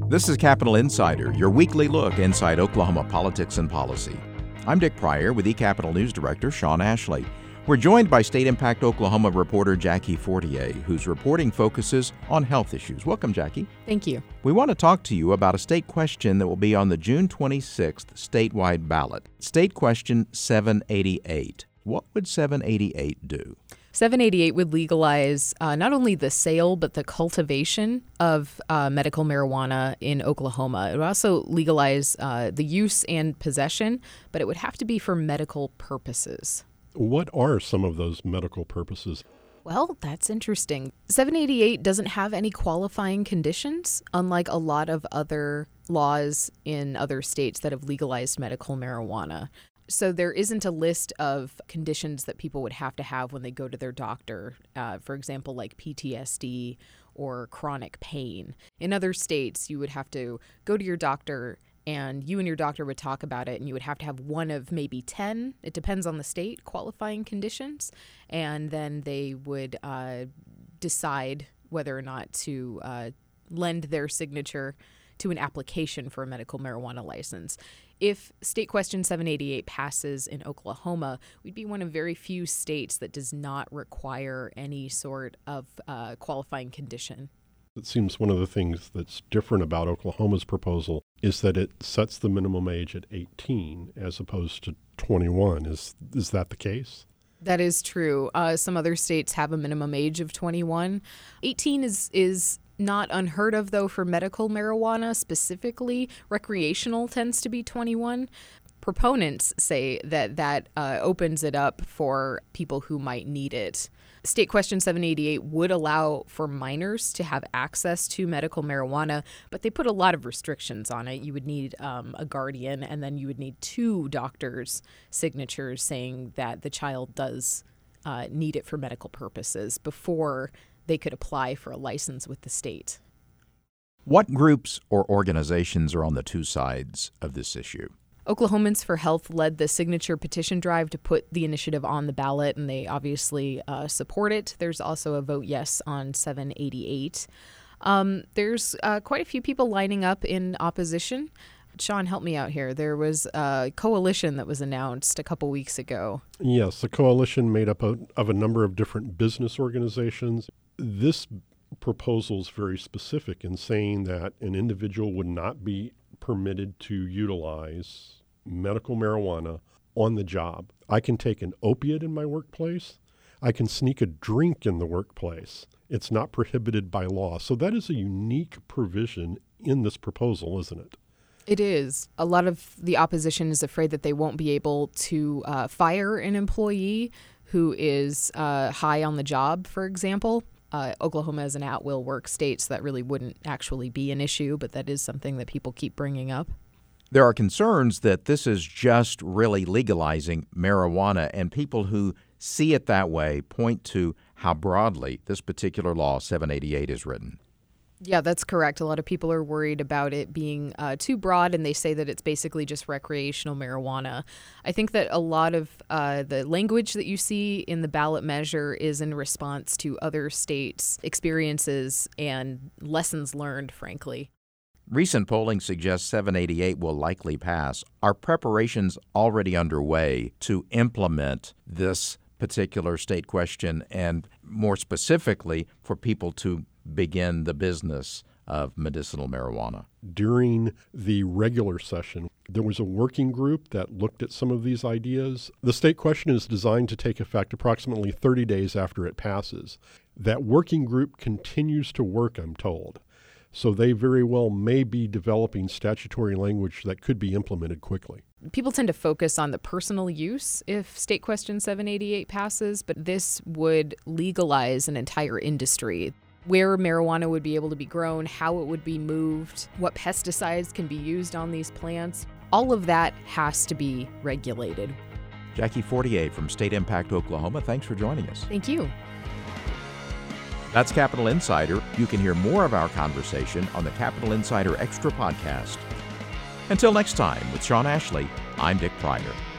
This is Capitol Insider, your weekly look inside Oklahoma politics and policy. I'm Dick Pryor with eCapitol News Director Sean Ashley. We're joined by State Impact Oklahoma reporter Jackie Fortier, whose reporting focuses on health issues. Welcome, Jackie. Thank you. We want to talk to you about a state question that will be on the June 26th statewide ballot. State Question 788. What would 788 do? 788 would legalize not only the sale, but the cultivation of medical marijuana in Oklahoma. It would also legalize the use and possession, but it would have to be for medical purposes. What are some of those medical purposes? Well, that's interesting. 788 doesn't have any qualifying conditions, unlike a lot of other laws in other states that have legalized medical marijuana. So there isn't a list of conditions that people would have to have when they go to their doctor, for example, like PTSD or chronic pain. In other states, you would have to go to your doctor and you and your doctor would talk about it, and you would have to have one of maybe 10, it depends on the state, qualifying conditions, and then they would decide whether or not to lend their signature to an application for a medical marijuana license. If State Question 788 passes in Oklahoma, we'd be one of very few states that does not require any sort of qualifying condition. It seems one of the things that's different about Oklahoma's proposal is that it sets the minimum age at 18 as opposed to 21. Is that the case? That is true. Some other states have a minimum age of 21. 18 is not unheard of, though, for medical marijuana specifically. Recreational tends to be 21. Proponents say that opens it up for people who might need it. State Question 788 would allow for minors to have access to medical marijuana, but they put a lot of restrictions on it. You would need a guardian, and then you would need 2 doctors' signatures saying that the child does need it for medical purposes before they could apply for a license with the state. What groups or organizations are on the two sides of this issue? Oklahomans for Health led the signature petition drive to put the initiative on the ballot, and they obviously support it. There's also a vote yes on 788. There's quite a few people lining up in opposition. Sean, help me out here. There was a coalition that was announced a couple weeks ago. Yes, a coalition made up of a number of different business organizations. This proposal is very specific in saying that an individual would not be permitted to utilize medical marijuana on the job. I can take an opiate in my workplace. I can sneak a drink in the workplace. It's not prohibited by law. So that is a unique provision in this proposal, isn't it? It is. A lot of the opposition is afraid that they won't be able to fire an employee who is high on the job, for example. Oklahoma is an at-will work state, so that really wouldn't actually be an issue, but that is something that people keep bringing up. There are concerns that this is just really legalizing marijuana, and people who see it that way point to how broadly this particular law, 788, is written. Yeah, that's correct. A lot of people are worried about it being too broad, and they say that it's basically just recreational marijuana. I think that a lot of the language that you see in the ballot measure is in response to other states' experiences and lessons learned, frankly. Recent polling suggests 788 will likely pass. Are preparations already underway to implement this particular state question, and more specifically for people to begin the business of medicinal marijuana? During the regular session, there was a working group that looked at some of these ideas. The state question is designed to take effect approximately 30 days after it passes. That working group continues to work, I'm told. So they very well may be developing statutory language that could be implemented quickly. People tend to focus on the personal use if State Question 788 passes, but this would legalize an entire industry. Where marijuana would be able to be grown, how it would be moved, what pesticides can be used on these plants. All of that has to be regulated. Jackie Fortier from State Impact Oklahoma, thanks for joining us. Thank you. That's Capitol Insider. You can hear more of our conversation on the Capitol Insider Extra podcast. Until next time, with Sean Ashley, I'm Dick Pryor.